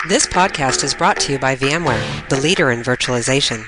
This podcast is brought to you by VMware, the leader in virtualization.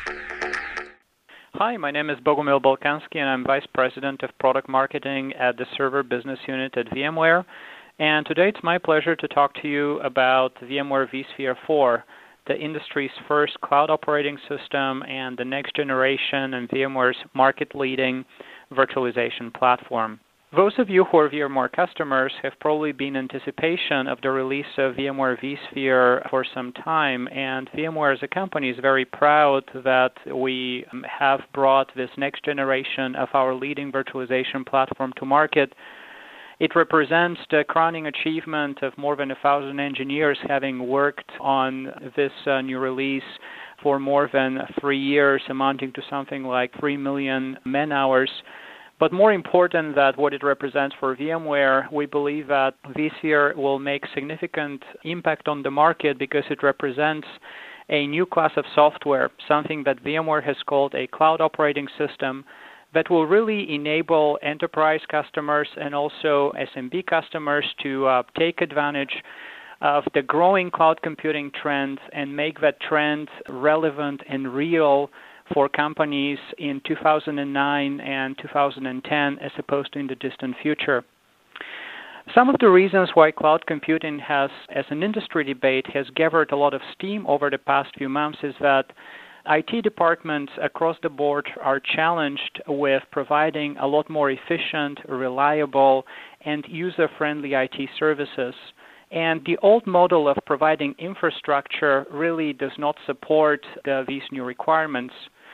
Hi, my name is Bogomil Bolkansky, and I'm Vice President of Product Marketing at the Server Business Unit at VMware. And today it's my pleasure to talk to you about VMware vSphere 4, the industry's first cloud operating system and the next generation and VMware's market-leading virtualization platform. Those of you who are VMware customers have probably been in anticipation of the release of VMware vSphere for some time, and VMware as a company is very proud that we have brought this next generation of our leading virtualization platform to market. It represents the crowning achievement of more than 1,000 engineers having worked on this new release for more than 3 years, amounting to something like 3 million man-hours. But more important than what it represents for VMware, we believe that vSphere will make significant impact on the market because it represents a new class of software, something that VMware has called a cloud operating system that will really enable enterprise customers and also SMB customers to take advantage of the growing cloud computing trend and make that trend relevant and real for companies in 2009 and 2010 as opposed to in the distant future. Some of the reasons why cloud computing has, as an industry debate, has gathered a lot of steam over the past few months is that IT departments across the board are challenged with providing a lot more efficient, reliable, and user-friendly IT services. And the old model of providing infrastructure really does not support these new requirements.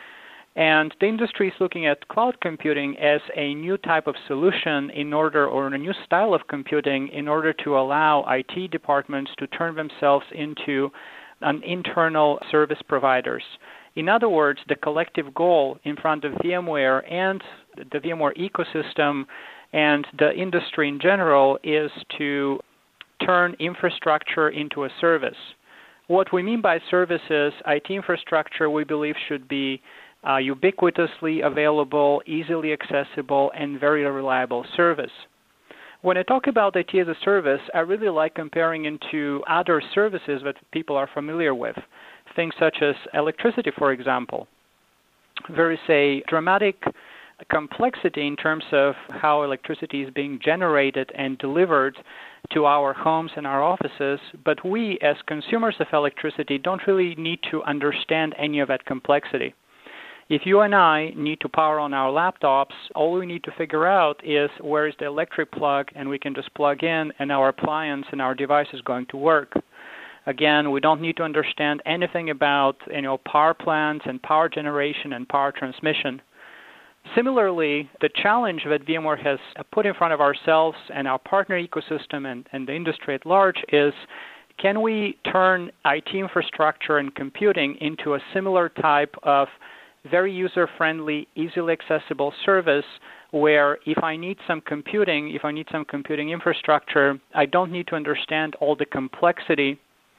And the industry is looking at cloud computing as a new type of solution or a new style of computing in order to allow IT departments to turn themselves into an internal service providers. In other words, the collective goal in front of VMware and the VMware ecosystem and the industry in general is to turn infrastructure into a service. What we mean by service is IT infrastructure we believe should be ubiquitously available, easily accessible, and very reliable service. When I talk about IT as a service, I really like comparing into other services that people are familiar with, things such as electricity, for example. There is a dramatic complexity in terms of how electricity is being generated and delivered to our homes and our offices, but we as consumers of electricity don't really need to understand any of that complexity. If you and I need to power on our laptops, all we need to figure out is where is the electric plug, and we can just plug in, and our appliance and our device is going to work. Again, we don't need to understand anything about power plants and power generation and power transmission. Similarly, the challenge that VMware has put in front of ourselves and our partner ecosystem and the industry at large is, can we turn IT infrastructure and computing into a similar type of very user-friendly, easily accessible service where if I need some computing infrastructure, I don't need to understand all the complexity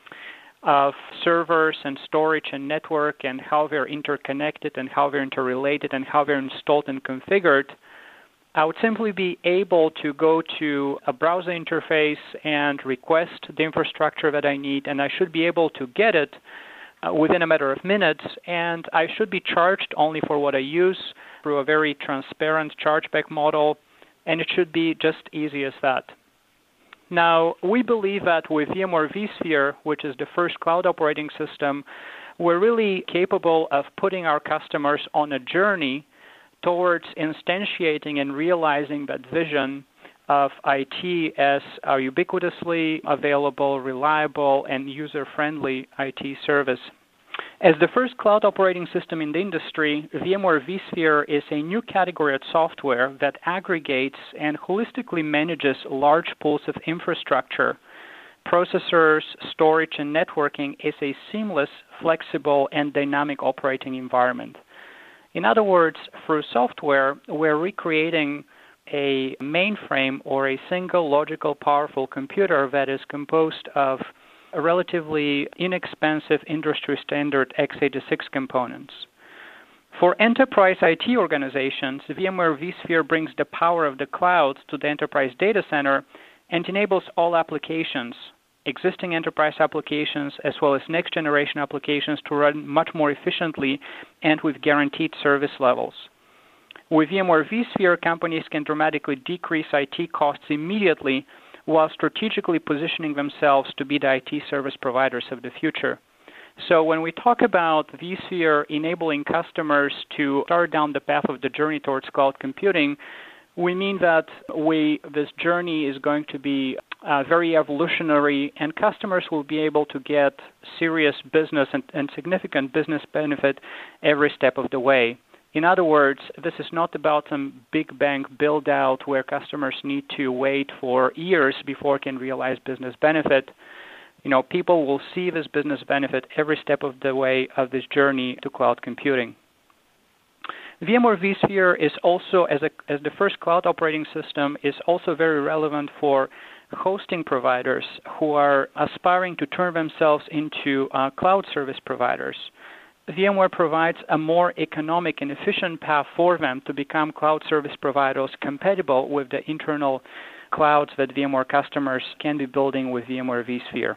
of servers and storage and network and how they're interconnected and how they're interrelated and how they're installed and configured. I would simply be able to go to a browser interface and request the infrastructure that I need, and I should be able to get it within a matter of minutes, and I should be charged only for what I use through a very transparent chargeback model, and it should be just easy as that. Now, we believe that with VMware vSphere, which is the first cloud operating system, we're really capable of putting our customers on a journey towards instantiating and realizing that vision of IT as a ubiquitously available, reliable, and user-friendly IT service. As the first cloud operating system in the industry, VMware vSphere is a new category of software that aggregates and holistically manages large pools of infrastructure, processors, storage, and networking as a seamless, flexible, and dynamic operating environment. In other words, through software, we're recreating a mainframe or a single logical powerful computer that is composed of relatively inexpensive industry standard x86 components. For enterprise IT organizations, VMware vSphere brings the power of the cloud to the enterprise data center and enables all applications, existing enterprise applications as well as next-generation applications to run much more efficiently and with guaranteed service levels. With VMware vSphere, companies can dramatically decrease IT costs immediately while strategically positioning themselves to be the IT service providers of the future. So when we talk about vSphere enabling customers to start down the path of the journey towards cloud computing, we mean that this journey is going to be very evolutionary, and customers will be able to get serious business and significant business benefit every step of the way. In other words, this is not about some big bang build-out where customers need to wait for years before can realize business benefit. People will see this business benefit every step of the way of this journey to cloud computing. VMware vSphere is also, as the first cloud operating system, is also very relevant for hosting providers who are aspiring to turn themselves into cloud service providers. VMware provides a more economic and efficient path for them to become cloud service providers compatible with the internal clouds that VMware customers can be building with VMware vSphere.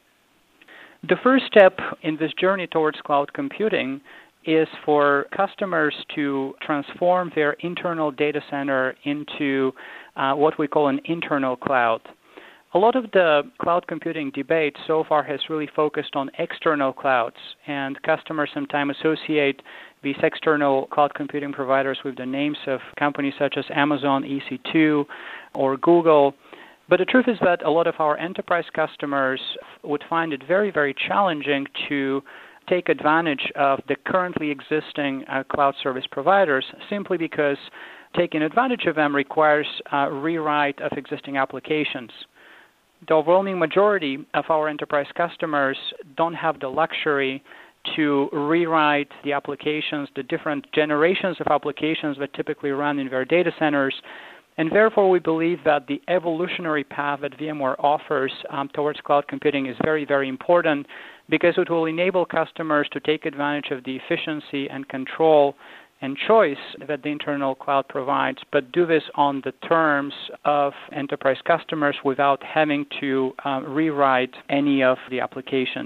The first step in this journey towards cloud computing is for customers to transform their internal data center into what we call an internal cloud. A lot of the cloud computing debate so far has really focused on external clouds, and customers sometimes associate these external cloud computing providers with the names of companies such as Amazon, EC2, or Google. But the truth is that a lot of our enterprise customers would find it very, very challenging to take advantage of the currently existing cloud service providers simply because taking advantage of them requires rewrite of existing applications. The overwhelming majority of our enterprise customers don't have the luxury to rewrite the applications, the different generations of applications that typically run in their data centers. And therefore, we believe that the evolutionary path that VMware offers towards cloud computing is very, very important because it will enable customers to take advantage of the efficiency and control and choice that the internal cloud provides, but do this on the terms of enterprise customers without having to rewrite any of the applications.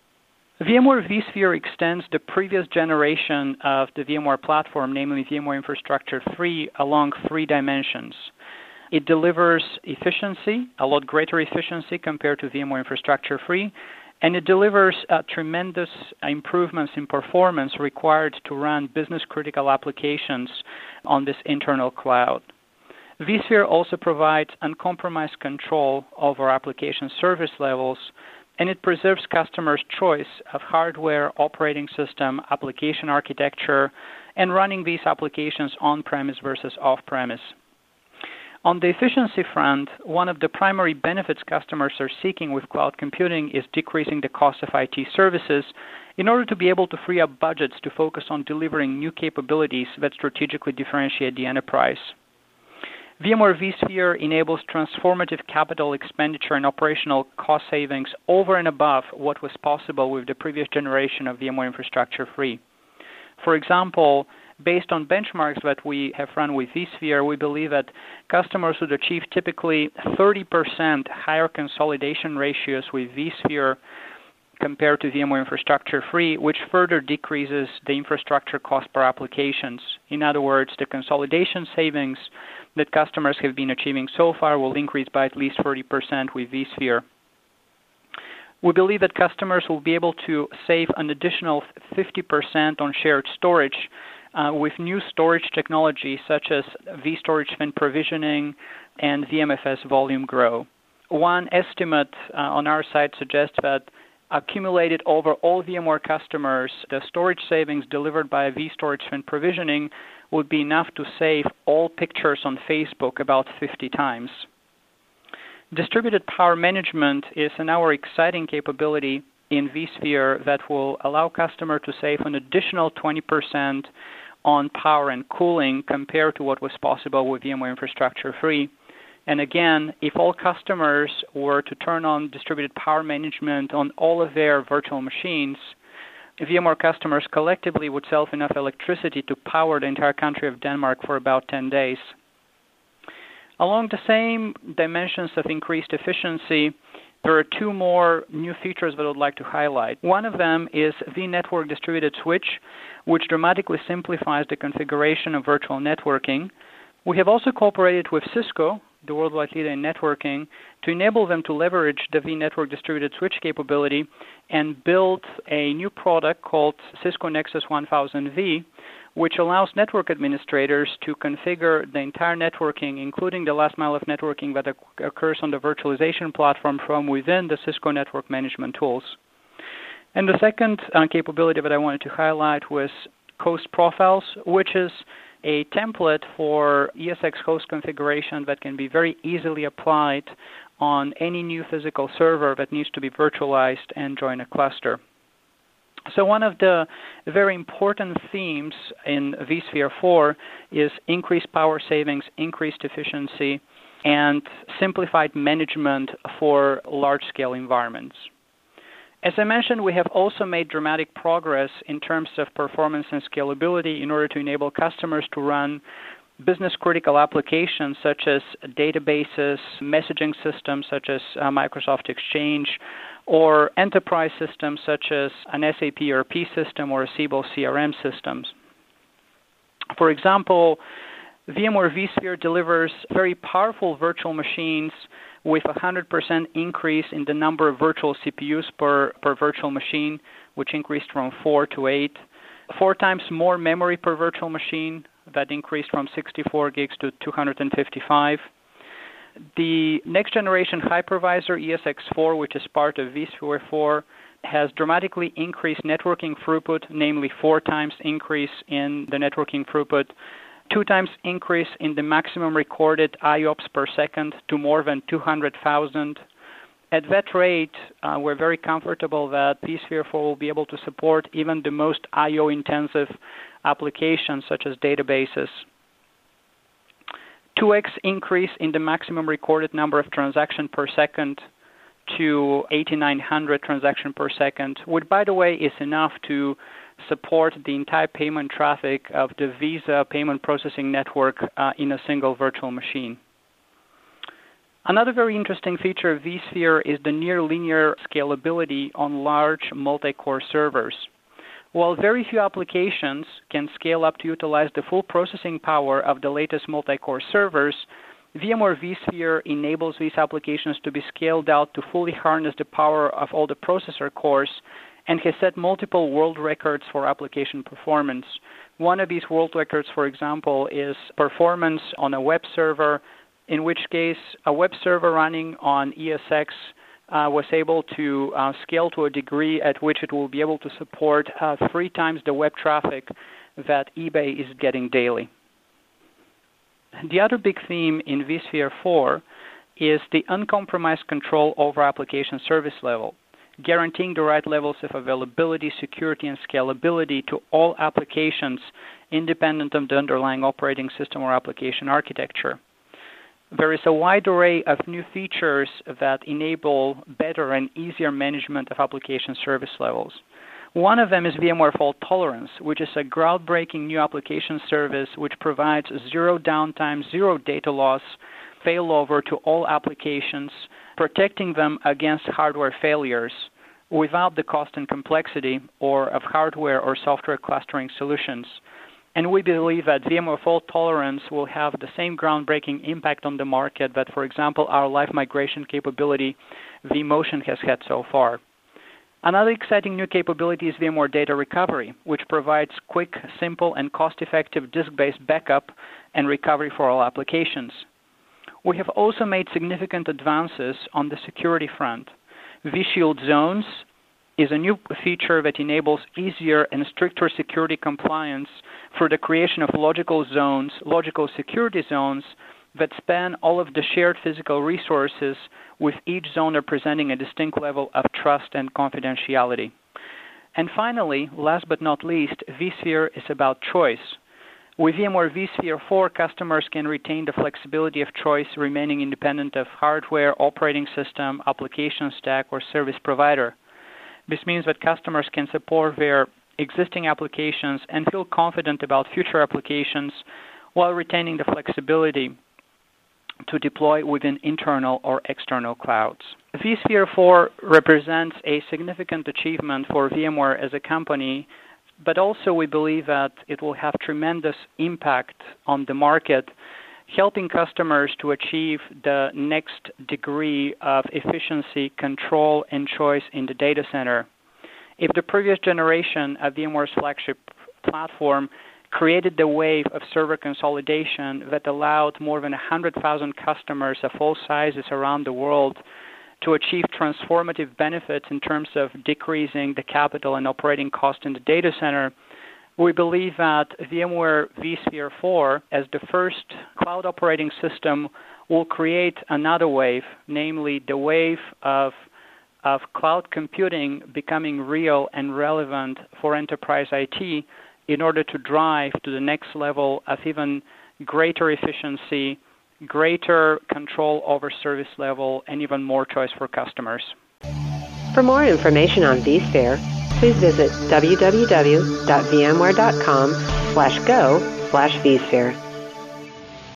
VMware vSphere extends the previous generation of the VMware platform, namely VMware Infrastructure 3, along 3 dimensions. It delivers efficiency, a lot greater efficiency compared to VMware Infrastructure 3, and it delivers tremendous improvements in performance required to run business-critical applications on this internal cloud. vSphere also provides uncompromised control over application service levels, and it preserves customers' choice of hardware, operating system, application architecture, and running these applications on-premise versus off-premise. On the efficiency front, one of the primary benefits customers are seeking with cloud computing is decreasing the cost of IT services in order to be able to free up budgets to focus on delivering new capabilities that strategically differentiate the enterprise. VMware vSphere enables transformative capital expenditure and operational cost savings over and above what was possible with the previous generation of VMware Infrastructure 3. For example, based on benchmarks that we have run with vSphere, we believe that customers would achieve typically 30% higher consolidation ratios with vSphere compared to VMware Infrastructure 3, which further decreases the infrastructure cost per applications. In other words, the consolidation savings that customers have been achieving so far will increase by at least 30% with vSphere. We believe that customers will be able to save an additional 50% on shared storage with new storage technology such as vStorage Fin provisioning and VMFS volume grow. One estimate on our side suggests that accumulated over all VMware customers, the storage savings delivered by vStorage Fin provisioning would be enough to save all pictures on Facebook about 50 times. Distributed power management is another exciting capability in vSphere that will allow customers to save an additional 20% on power and cooling compared to what was possible with VMware Infrastructure 3. And again, if all customers were to turn on distributed power management on all of their virtual machines, VMware customers collectively would sell enough electricity to power the entire country of Denmark for about 10 days. Along the same dimensions of increased efficiency, There are two more new features that I would like to highlight. One of them is vNetwork Distributed Switch, which dramatically simplifies the configuration of virtual networking. We have also cooperated with Cisco, the worldwide leader in networking, to enable them to leverage the vNetwork Distributed Switch capability and build a new product called Cisco Nexus 1000V, which allows network administrators to configure the entire networking, including the last mile of networking that occurs on the virtualization platform from within the Cisco network management tools. And the second capability that I wanted to highlight was host profiles, which is a template for ESX host configuration that can be very easily applied on any new physical server that needs to be virtualized and join a cluster. So one of the very important themes in vSphere 4 is increased power savings, increased efficiency, and simplified management for large-scale environments. As I mentioned, we have also made dramatic progress in terms of performance and scalability in order to enable customers to run business-critical applications such as databases, messaging systems such as Microsoft Exchange, or enterprise systems such as an SAP ERP system or a Siebel CRM systems. For example, VMware vSphere delivers very powerful virtual machines with a 100% increase in the number of virtual CPUs per virtual machine, which increased from 4 to 8. 4 times more memory per virtual machine, that increased from 64 gigs to 255. The next generation hypervisor ESX4, which is part of vSphere 4, has dramatically increased networking throughput, namely 4 times increase in the networking throughput, 2 times increase in the maximum recorded IOPS per second to more than 200,000. At that rate, we're very comfortable that vSphere 4 will be able to support even the most I/O-intensive applications such as databases. 2x increase in the maximum recorded number of transactions per second to 8,900 transactions per second, which, by the way, is enough to support the entire payment traffic of the Visa payment processing network in a single virtual machine. Another very interesting feature of vSphere is the near linear scalability on large multi-core servers. While very few applications can scale up to utilize the full processing power of the latest multi-core servers, VMware vSphere enables these applications to be scaled out to fully harness the power of all the processor cores and has set multiple world records for application performance. One of these world records, for example, is performance on a web server, in which case a web server running on ESX was able to scale to a degree at which it will be able to support 3 times the web traffic that eBay is getting daily. The other big theme in vSphere 4 is the uncompromised control over application service level, guaranteeing the right levels of availability, security, and scalability to all applications independent of the underlying operating system or application architecture. There is a wide array of new features that enable better and easier management of application service levels. One of them is VMware Fault Tolerance, which is a groundbreaking new application service which provides zero downtime, zero data loss, failover to all applications, protecting them against hardware failures without the cost and complexity of hardware or software clustering solutions. And we believe that VMware Fault Tolerance will have the same groundbreaking impact on the market that, for example, our live migration capability, vMotion, has had so far. Another exciting new capability is VMware Data Recovery, which provides quick, simple, and cost-effective disk-based backup and recovery for all applications. We have also made significant advances on the security front. vShield Zones is a new feature that enables easier and stricter security compliance for the creation of logical zones, logical security zones that span all of the shared physical resources, with each zone representing a distinct level of trust and confidentiality. And finally, last but not least, vSphere is about choice. With VMware vSphere 4, customers can retain the flexibility of choice, remaining independent of hardware, operating system, application stack, or service provider. This means that customers can support their existing applications and feel confident about future applications while retaining the flexibility to deploy within internal or external clouds. vSphere 4 represents a significant achievement for VMware as a company, but also we believe that it will have tremendous impact on the market, helping customers to achieve the next degree of efficiency, control, and choice in the data center. If the previous generation of VMware's flagship platform created the wave of server consolidation that allowed more than 100,000 customers of all sizes around the world to achieve transformative benefits in terms of decreasing the capital and operating cost in the data center, we believe that VMware vSphere 4, as the first cloud operating system, will create another wave, namely the wave of cloud computing becoming real and relevant for enterprise IT in order to drive to the next level of even greater efficiency, greater control over service level, and even more choice for customers. For more information on vSphere, please visit www.vmware.com/go/vSphere.